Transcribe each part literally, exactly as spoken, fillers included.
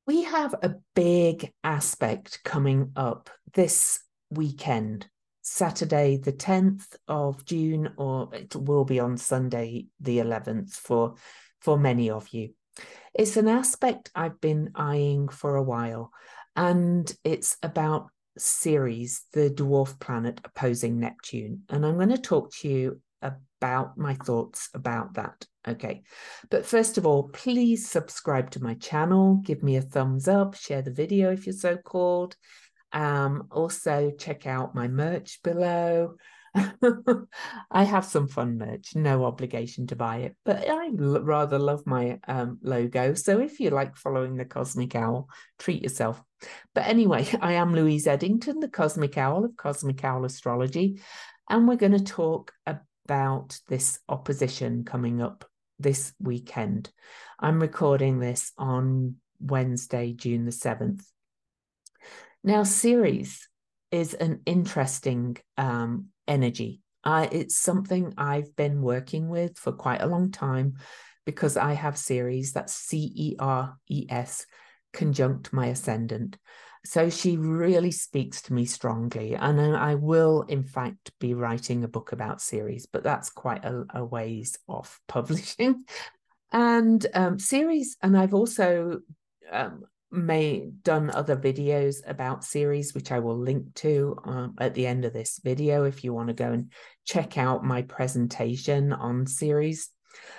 We have a big aspect coming up this weekend, Saturday, the tenth of June, or it will be on Sunday, the eleventh, for, for many of you. It's an aspect I've been eyeing for a while, and it's about Ceres, the dwarf planet opposing Neptune. And I'm going to talk to you about my thoughts about that. Okay, but first of all, please subscribe to my channel, give me a thumbs up, share the video if you're so called. Um, also check out my merch below. I have some fun merch, no obligation to buy it, but I rather love my um, logo. So if you like following the Cosmic Owl, treat yourself. But anyway, I am Louise Eddington, the Cosmic Owl of Cosmic Owl Astrology, and we're going to talk about this opposition coming up this weekend. I'm recording this on Wednesday, June the seventh. Now, Ceres is an interesting um, energy. Uh, it's something I've been working with for quite a long time because I have Ceres, that's C E R E S, conjunct my ascendant. So she really speaks to me strongly. And I will, in fact, be writing a book about Ceres, but that's quite a, a ways off publishing. And um, Ceres, and I've also um, may done other videos about Ceres, which I will link to um, at the end of this video if you want to go and check out my presentation on Ceres.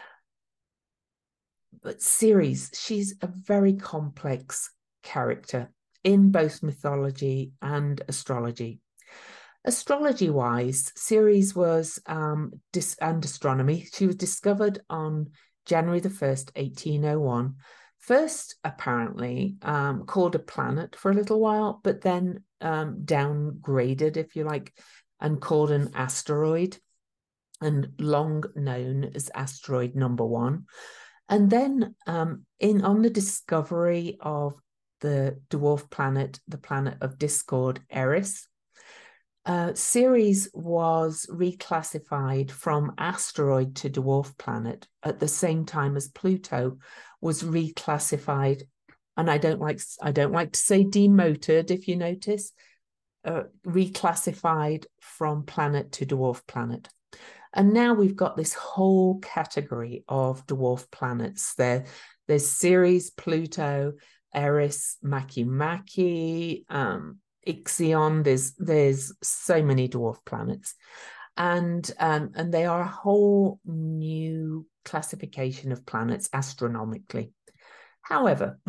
But Ceres, she's a very complex character in both mythology and astrology. Astrology-wise, Ceres was, um, dis and astronomy, she was discovered on January the first, eighteen oh one, first apparently um, called a planet for a little while, but then um, downgraded, if you like, and called an asteroid, and long known as asteroid number one. And then um, in on the discovery of the dwarf planet, the planet of discord, Eris, Uh, Ceres was reclassified from asteroid to dwarf planet at the same time as Pluto was reclassified, and I don't like I don't like to say demoted, if you notice, uh, reclassified from planet to dwarf planet. And now we've got this whole category of dwarf planets. There, there's Ceres, Pluto, Eris, Makemake, um, Ixion. There's there's so many dwarf planets, and um, and they are a whole new classification of planets astronomically. However,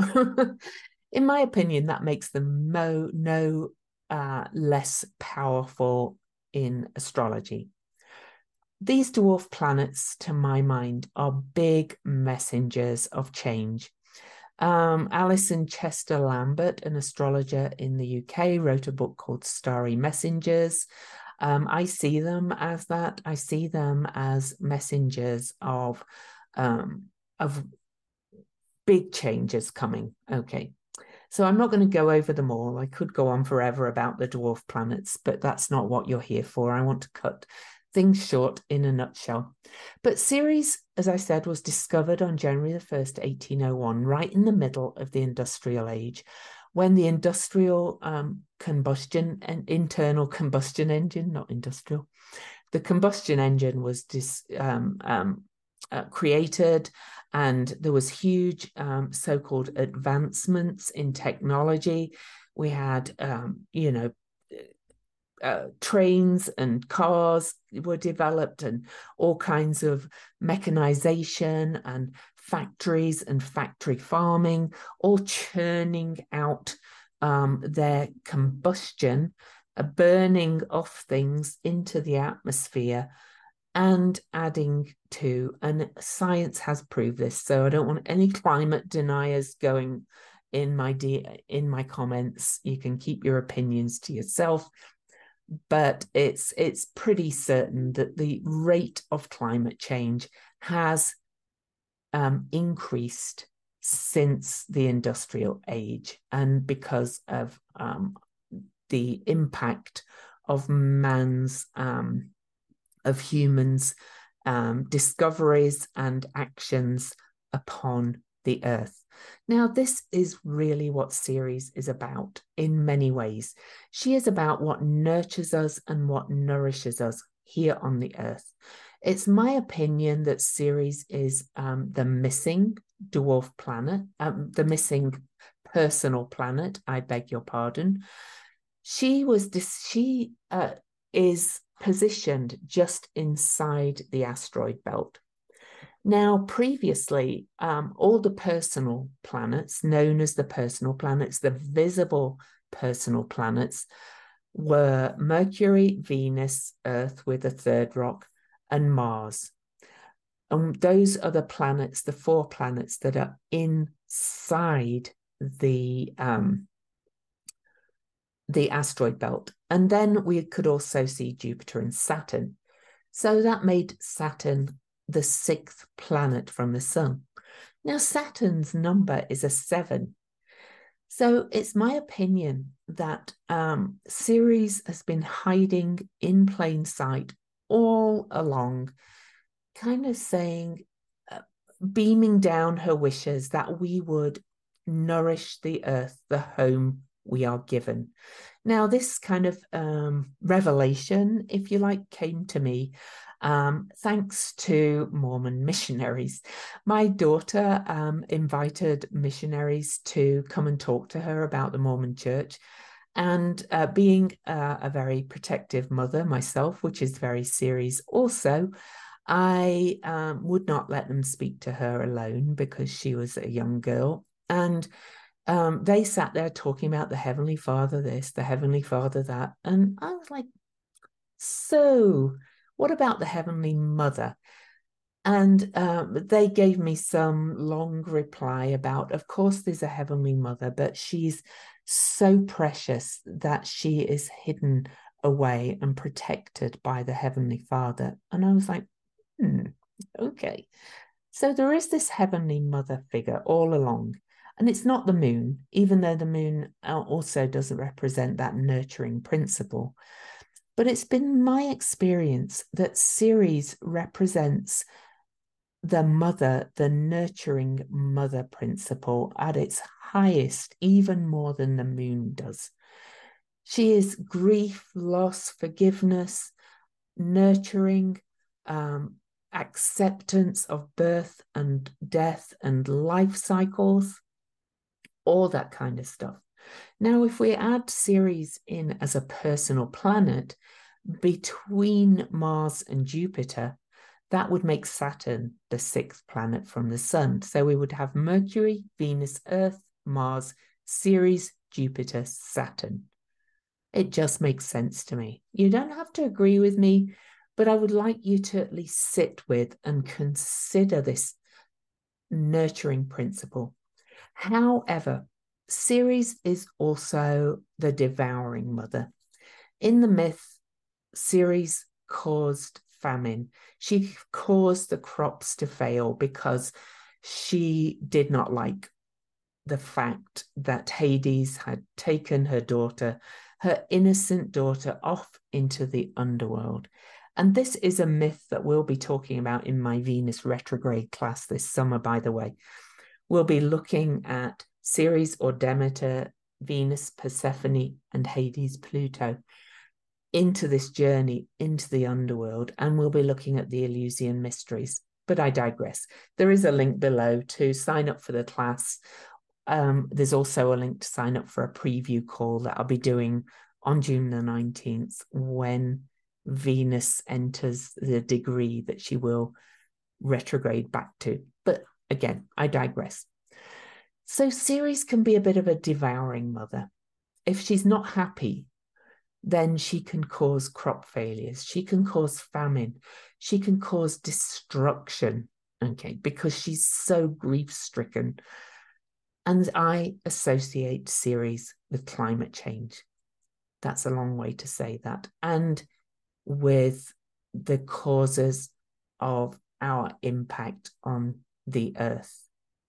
in my opinion, that makes them mo no uh, less powerful in astrology. These dwarf planets, to my mind, are big messengers of change. Um, Alison Chester Lambert, an astrologer in the U K, wrote a book called Starry Messengers. Um, I see them as that. I see them as messengers of, um, of big changes coming. Okay. So I'm not going to go over them all. I could go on forever about the dwarf planets, but that's not what you're here for. I want to cut things short in a nutshell. But Ceres, as I said, was discovered on January the first, eighteen oh one, right in the middle of the industrial age, when the industrial um, combustion and internal combustion engine, not industrial, the combustion engine was dis, um, um, uh, created, and there was huge um, so-called advancements in technology. We had, um, you know, Uh, trains and cars were developed, and all kinds of mechanization and factories and factory farming, all churning out um, their combustion, uh, burning off things into the atmosphere and adding to, and science has proved this, so I don't want any climate deniers going in my in my comments. You can keep your opinions to yourself. But it's it's pretty certain that the rate of climate change has um, increased since the industrial age, and because of um, the impact of man's, um, of humans' um, discoveries and actions upon the earth. Now, this is really what Ceres is about in many ways. She is about what nurtures us and what nourishes us here on the earth. It's my opinion that Ceres is um, the missing dwarf planet, um, the missing personal planet, I beg your pardon. She was this, she uh, is positioned just inside the asteroid belt. Now, previously, um, all the personal planets, known as the personal planets, the visible personal planets, were Mercury, Venus, Earth with a third rock, and Mars. And those are the planets, the four planets that are inside the, um, the asteroid belt. And then we could also see Jupiter and Saturn. So that made Saturn the sixth planet from the sun. Now, Saturn's number is a seven. So it's my opinion that um, Ceres has been hiding in plain sight all along, kind of saying, uh, beaming down her wishes that we would nourish the earth, the home we are given. Now, this kind of um, revelation, if you like, came to me um, thanks to Mormon missionaries. My daughter um, invited missionaries to come and talk to her about the Mormon Church. And uh, being uh, a very protective mother myself, which is very Ceres also, I um, would not let them speak to her alone because she was a young girl. And um, they sat there talking about the Heavenly Father this, the Heavenly Father that. And I was like, so what about the Heavenly Mother? And um, they gave me some long reply about, of course, there's a Heavenly Mother, but she's so precious that she is hidden away and protected by the Heavenly Father. And I was like, hmm, okay. So there is this Heavenly Mother figure all along. And it's not the moon, even though the moon also doesn't represent that nurturing principle. But it's been my experience that Ceres represents the mother, the nurturing mother principle at its highest, even more than the moon does. She is grief, loss, forgiveness, nurturing, um, acceptance of birth and death and life cycles, all that kind of stuff. Now, if we add Ceres in as a personal planet between Mars and Jupiter, that would make Saturn the sixth planet from the sun. So we would have Mercury, Venus, Earth, Mars, Ceres, Jupiter, Saturn. It just makes sense to me. You don't have to agree with me, but I would like you to at least sit with and consider this nurturing principle. However, Ceres is also the devouring mother. In the myth, Ceres caused famine. She caused the crops to fail because she did not like the fact that Hades had taken her daughter, her innocent daughter, off into the underworld. And this is a myth that we'll be talking about in my Venus retrograde class this summer, by the way. We'll be looking at Ceres or Demeter, Venus, Persephone, and Hades, Pluto, into this journey into the underworld, and we'll be looking at the Eleusinian mysteries. But I digress. There is a link below to sign up for the class. Um, there's also a link to sign up for a preview call that I'll be doing on June the nineteenth when Venus enters the degree that she will retrograde back to. But again, I digress. So Ceres can be a bit of a devouring mother. If she's not happy, then she can cause crop failures. She can cause famine. She can cause destruction, okay, because she's so grief-stricken. And I associate Ceres with climate change. That's a long way to say that. And with the causes of our impact on the earth.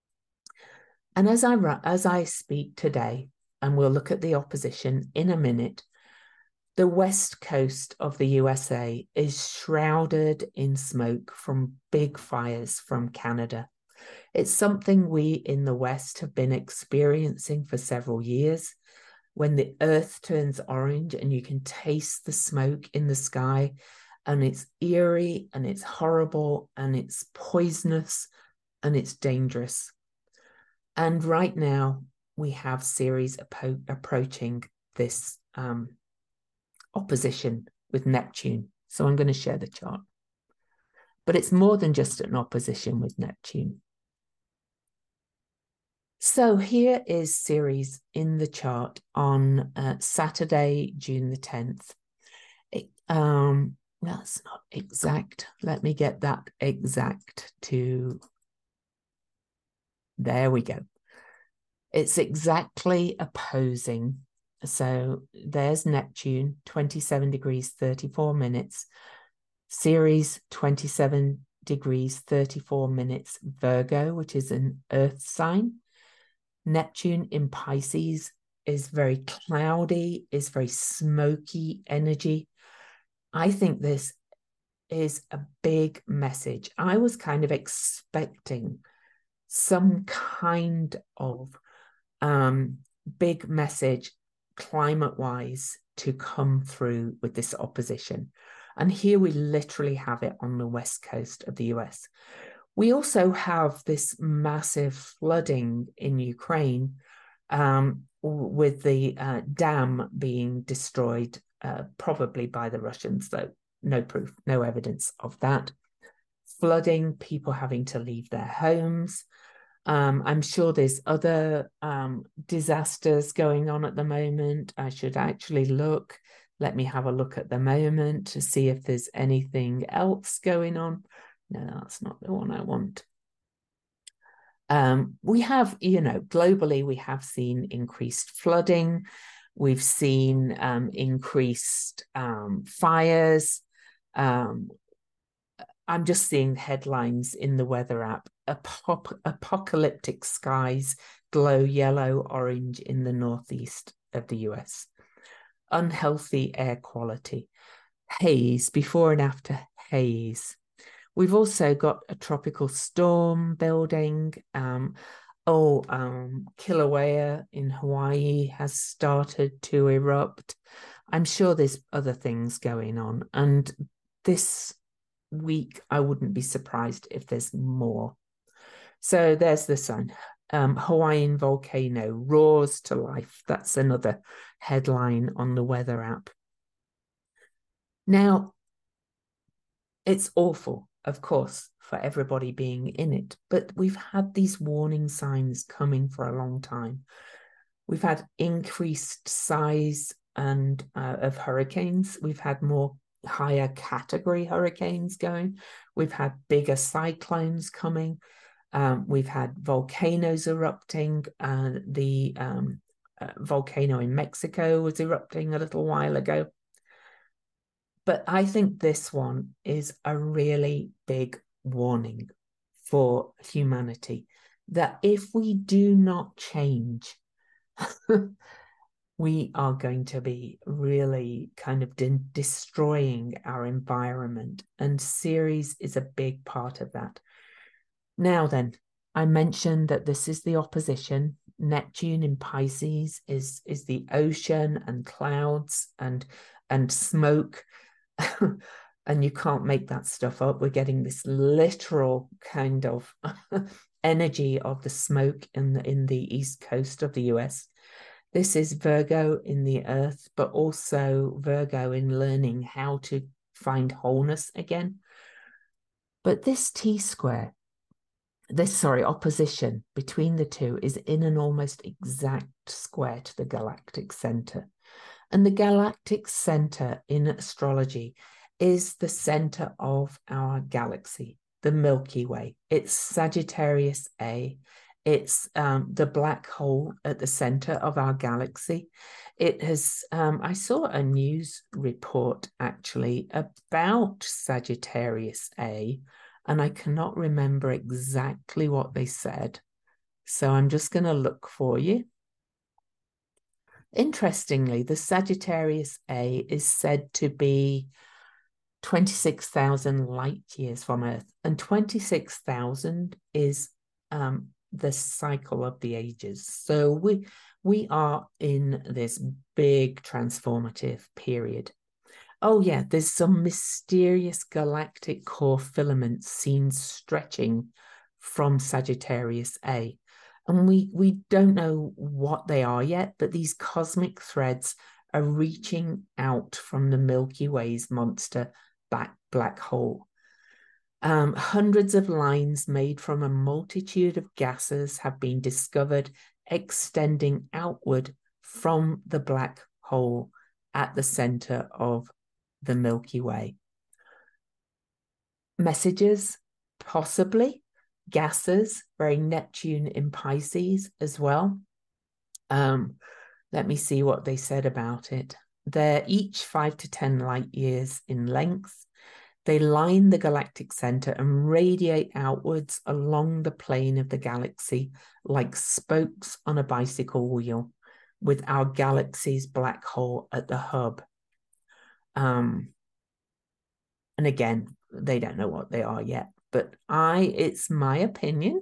And as I, as I speak today, and we'll look at the opposition in a minute, the west coast of the U S A is shrouded in smoke from big fires from Canada. It's something we in the West have been experiencing for several years. When the earth turns orange and you can taste the smoke in the sky, and it's eerie and it's horrible and it's poisonous and it's dangerous. And right now we have Ceres approaching this um, opposition with Neptune. So I'm going to share the chart. But it's more than just an opposition with Neptune. So here is Ceres in the chart on uh, Saturday, June the tenth. It, um, that's not exact. Let me get that exact to... There we go. It's exactly opposing. So there's Neptune, twenty-seven degrees, thirty-four minutes. Ceres, twenty-seven degrees, thirty-four minutes, Virgo, which is an earth sign. Neptune in Pisces is very cloudy, is very smoky energy. I think this is a big message. I was kind of expecting some kind of um, big message climate-wise to come through with this opposition. And here we literally have it on the west coast of the U S. We also have this massive flooding in Ukraine um, with the uh, dam being destroyed, uh, probably by the Russians, though no proof, no evidence of that. Flooding, people having to leave their homes. Um, I'm sure there's other um, disasters going on at the moment. I should actually look. Let me have a look at the moment to see if there's anything else going on. No, that's not the one I want. Um, we have, you know, globally, we have seen increased flooding. We've seen um, increased um, fires. Um, I'm just seeing headlines in the weather app. Apop apocalyptic skies glow yellow, orange in the northeast of the U S. Unhealthy air quality. Haze, before and after haze. We've also got a tropical storm building. Um, oh, um, Kilauea in Hawaii has started to erupt. I'm sure there's other things going on. And this week, I wouldn't be surprised if there's more. So there's the sun. Um, Hawaiian volcano roars to life. That's another headline on the weather app. Now, it's awful, of course, for everybody being in it, but we've had these warning signs coming for a long time. We've had increased size and uh, of hurricanes. We've had more higher category hurricanes going. We've had bigger cyclones coming. Um, we've had volcanoes erupting. Uh, the um, uh, volcano in Mexico was erupting a little while ago. But I think this one is a really big warning for humanity that if we do not change, we are going to be really kind of de destroying our environment. And Ceres is a big part of that. Now then, I mentioned that this is the opposition. Neptune in Pisces is, is the ocean and clouds and, and smoke. And you can't make that stuff up. We're getting this literal kind of energy of the smoke in the, in the east coast of the U S. This is Virgo in the earth, but also Virgo in learning how to find wholeness again. But this T-square, this, sorry, opposition between the two is in an almost exact square to the galactic center. And the galactic center in astrology is the center of our galaxy, the Milky Way. It's Sagittarius A. It's um, the black hole at the center of our galaxy. It has, um, I saw a news report actually about Sagittarius A, and I cannot remember exactly what they said. So I'm just going to look for you. Interestingly, the Sagittarius A is said to be twenty-six thousand light years from Earth, and twenty-six thousand is um, the cycle of the ages. So we, we are in this big transformative period. Oh yeah, there's some mysterious galactic core filaments seen stretching from Sagittarius A. And we, we don't know what they are yet, but these cosmic threads are reaching out from the Milky Way's monster back black hole. Um, hundreds of lines made from a multitude of gases have been discovered extending outward from the black hole at the center of the Milky Way. Messages, possibly. Gases, very Neptune in Pisces as well. Um, let me see what they said about it. They're each five to ten light years in length. They line the galactic center and radiate outwards along the plane of the galaxy like spokes on a bicycle wheel, with our galaxy's black hole at the hub. Um, and again, they don't know what they are yet, but I, it's my opinion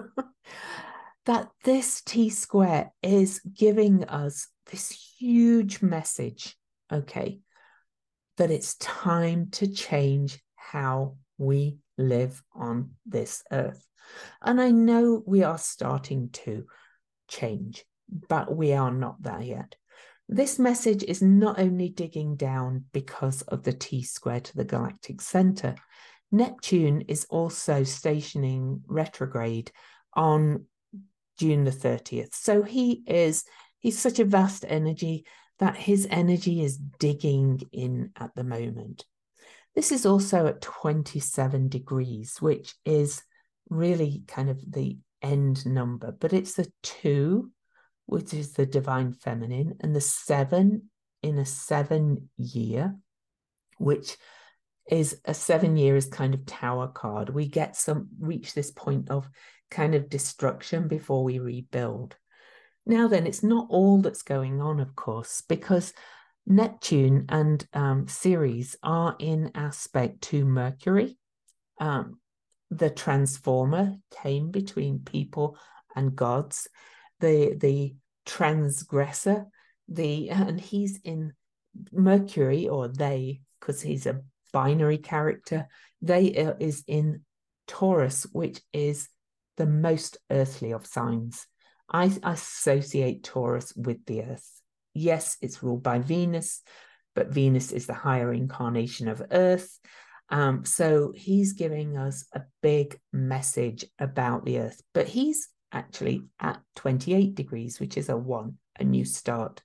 that this T square is giving us this huge message, okay, that it's time to change how we live on this earth. And I know we are starting to change, but we are not there yet. This message is not only digging down because of the T square to the galactic center. Neptune is also stationing retrograde on June the thirtieth. So he is, he's such a vast energy that his energy is digging in at the moment. This is also at twenty-seven degrees, which is really kind of the end number, but it's the two, which is the divine feminine, and the seven in a seven year, which is a seven year is kind of tower card. We get some, reach this point of kind of destruction before we rebuild. Now then, it's not all that's going on, of course, because Neptune and um, Ceres are in aspect to Mercury. Um, the transformer came between people and gods. The, the transgressor, the and he's in Mercury, or they, because he's a binary character, they uh, is in Taurus, which is the most earthly of signs. I associate Taurus with the earth. Yes, it's ruled by Venus, but Venus is the higher incarnation of Earth. Um, so he's giving us a big message about the earth, but he's actually at twenty-eight degrees, which is a one, a new start.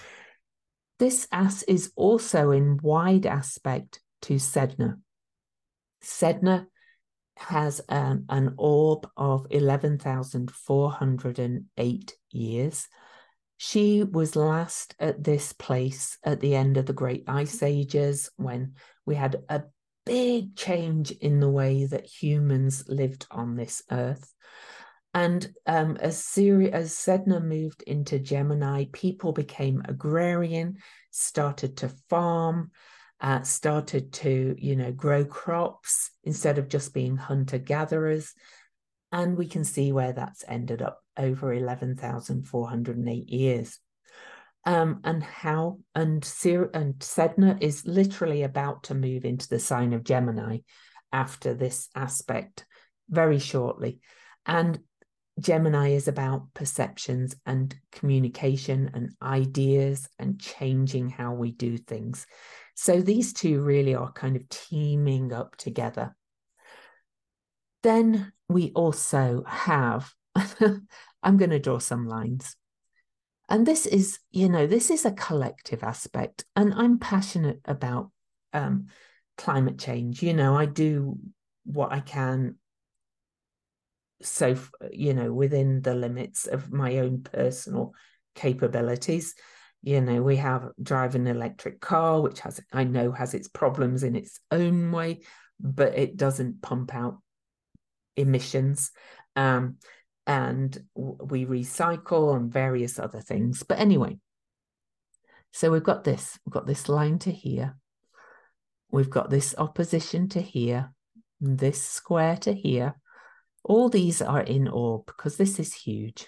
This ass is also in wide aspect to Sedna. Sedna has um, an orb of eleven thousand four hundred eight years. She was last at this place at the end of the Great Ice Ages, when we had a big change in the way that humans lived on this earth. And um, as, Siri, as Sedna moved into Gemini, people became agrarian, started to farm, uh, started to, you know, grow crops instead of just being hunter-gatherers. And we can see where that's ended up over eleven thousand four hundred eight years. Um, and how, and, Sir, and Sedna is literally about to move into the sign of Gemini after this aspect very shortly. And Gemini is about perceptions and communication and ideas and changing how we do things. So these two really are kind of teaming up together. Then we also have, I'm going to draw some lines. And this is, you know, this is a collective aspect. And I'm passionate about um, climate change. You know, I do what I can, so, you know, within the limits of my own personal capabilities. You know, we have drive an electric car, which has, I know, has its problems in its own way, but it doesn't pump out emissions. Um, and we recycle and various other things. But anyway, so we've got this, we've got this line to here. We've got this opposition to here, this square to here. All these are in orb because this is huge.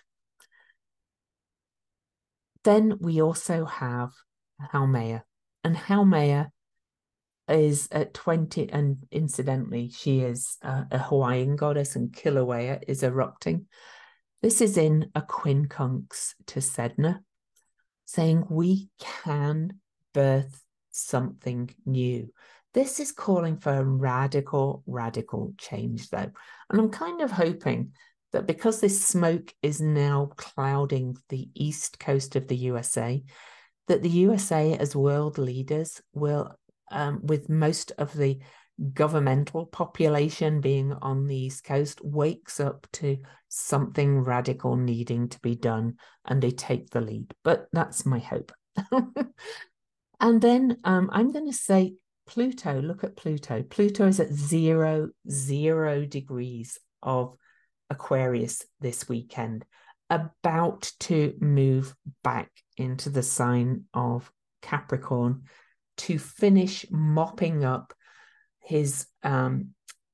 Then we also have Haumea, and Haumea is at twenty, and incidentally, she is a, a Hawaiian goddess, and Kilauea is erupting. This is in a quincunx to Sedna, saying we can birth something new. This is calling for a radical, radical change, though. And I'm kind of hoping that because this smoke is now clouding the east coast of the U S A, that the U S A as world leaders will, um, with most of the governmental population being on the East Coast, wakes up to something radical needing to be done, and they take the lead. But that's my hope. And then um, I'm going to say Pluto, look at Pluto. Pluto is at zero, zero degrees of Aquarius this weekend, about to move back into the sign of Capricorn to finish mopping up his um,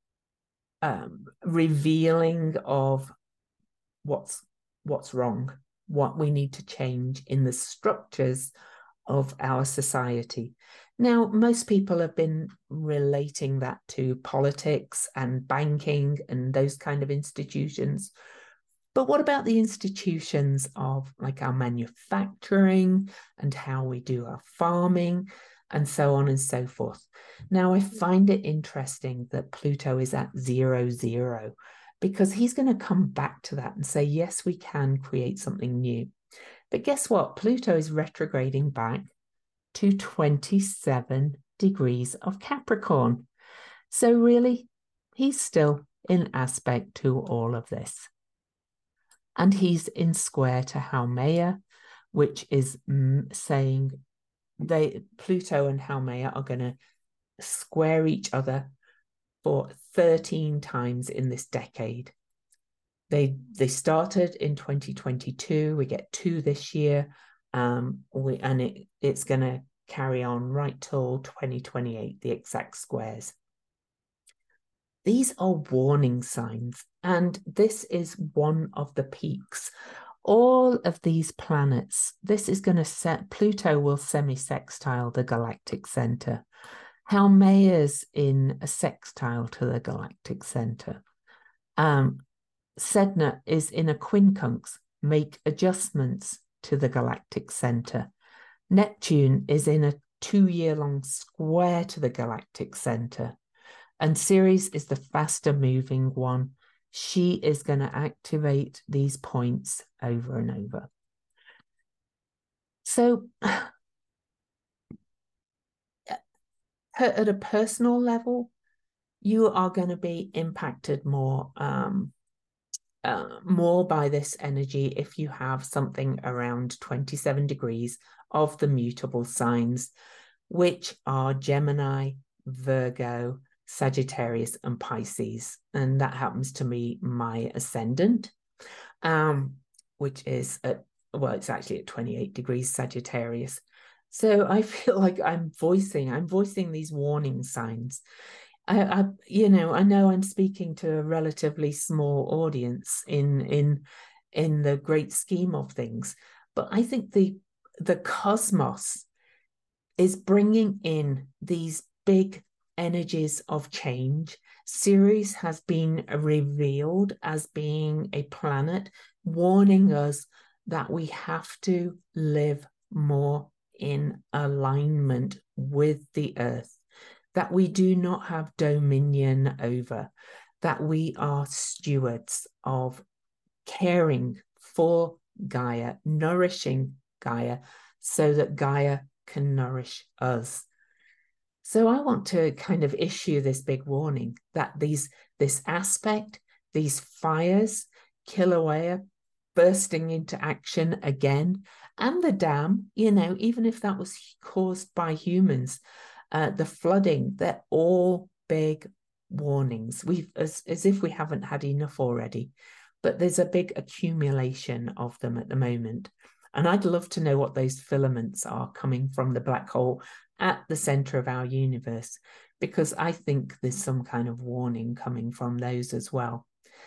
um, revealing of what's what's wrong, what we need to change in the structures of our society. Now, most people have been relating that to politics and banking and those kind of institutions. But what about the institutions of like our manufacturing and how we do our farming and so on and so forth? Now, I find it interesting that Pluto is at zero, zero, because he's going to come back to that and say, yes, we can create something new. But guess what? Pluto is retrograding back to twenty-seven degrees of Capricorn. So really, he's still in aspect to all of this. And he's in square to Haumea, which is saying they Pluto and Haumea are going to square each other for thirteen times in this decade. They they started in twenty twenty-two. We get two this year, um, we, and it, it's going to carry on right till twenty twenty-eight, the exact squares. These are warning signs, and this is one of the peaks. All of these planets, this is going to set, Pluto will semi-sextile the galactic center. Haumea's in a sextile to the galactic center. Um, Sedna is in a quincunx, make adjustments to the galactic center. Neptune is in a two-year-long square to the galactic center. And Ceres is the faster moving one. She is going to activate these points over and over. So at a personal level, you are going to be impacted more um, Uh, more by this energy if you have something around twenty-seven degrees of the mutable signs, which are Gemini, Virgo, Sagittarius, and Pisces. And that happens to be my ascendant, um, which is at, well, it's actually at twenty-eight degrees Sagittarius. So I feel like I'm voicing, I'm voicing these warning signs. I, I, you know, I know I'm speaking to a relatively small audience in in in the great scheme of things, but I think the the cosmos is bringing in these big energies of change. Ceres has been revealed as being a planet warning us that we have to live more in alignment with the earth, that we do not have dominion over, that we are stewards of caring for Gaia, nourishing Gaia, so that Gaia can nourish us. So I want to kind of issue this big warning that these this aspect, these fires, Kilauea bursting into action again, and the dam, you know, even if that was caused by humans, uh, the flooding, they're all big warnings. We've as, as if we haven't had enough already, but there's a big accumulation of them at the moment. And I'd love to know what those filaments are coming from the black hole at the center of our universe, because I think there's some kind of warning coming from those as well.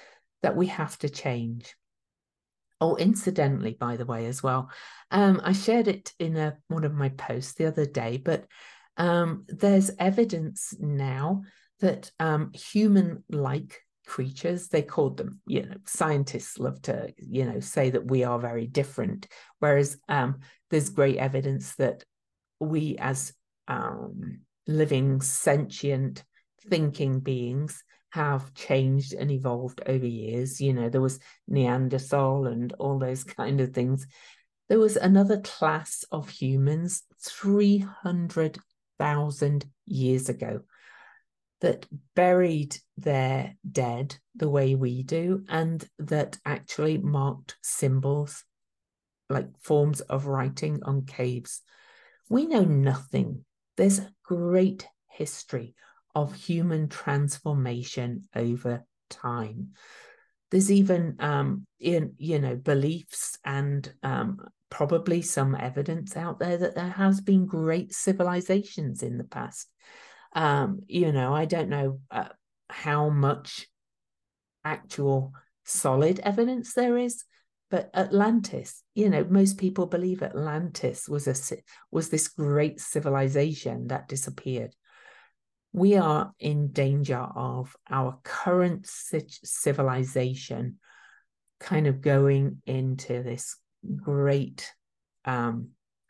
that we have to change. Oh, incidentally, by the way, as well, um, I shared it in a, one of my posts the other day, but um, there's evidence now that um, human-like creatures, they called them, you know, scientists love to, you know, say that we are very different, whereas um, there's great evidence that we as um, living, sentient, thinking beings have changed and evolved over years. You know, there was Neanderthal and all those kind of things. There was another class of humans three hundred thousand years ago that buried their dead the way we do, and that actually marked symbols like forms of writing on caves. We know nothing. There's a great history of human transformation over time. There's even, um, in, you know, beliefs and um, probably some evidence out there that there has been great civilizations in the past. Um, you know, I don't know uh, how much actual solid evidence there is, but Atlantis, you know, most people believe Atlantis was a was this great civilization that disappeared. We are in danger of our current civilization kind of going into this great, um,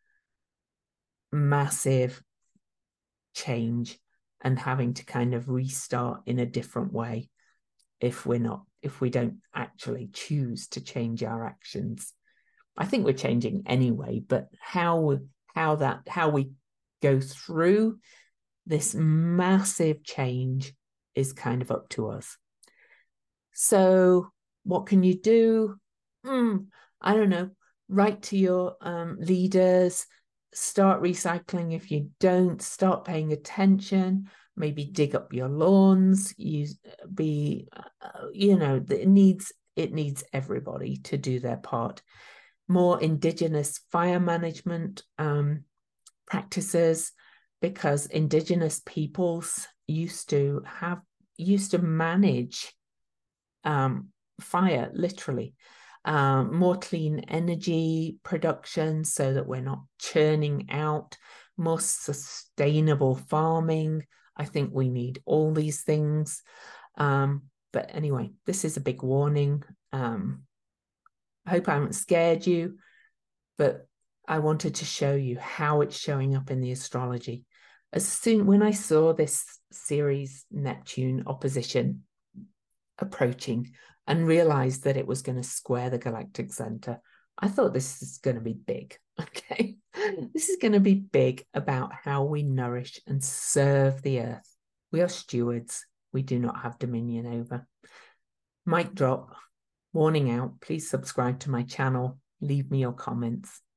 massive change and having to kind of restart in a different way if we're not, if we don't actually choose to change our actions. I think we're changing anyway, but how how that how we go through this massive change is kind of up to us. So what can you do? Mm, I don't know. Write to your um, leaders, start recycling. If you don't, start paying attention, maybe dig up your lawns, use be, uh, you know, it needs, it needs everybody to do their part. More indigenous fire management um, practices, because indigenous peoples used to have, used to manage um, fire, literally. Um, more clean energy production so that we're not churning out, more sustainable farming. I think we need all these things. Um, but anyway, this is a big warning. Um, I hope I haven't scared you, but I wanted to show you how it's showing up in the astrology. As soon when I saw this Ceres Neptune opposition approaching and realized that it was going to square the galactic center, I thought this is going to be big. Okay, this is going to be big about how we nourish and serve the earth. We are stewards. We do not have dominion over. Mic drop. Warning out. Please subscribe to my channel. Leave me your comments.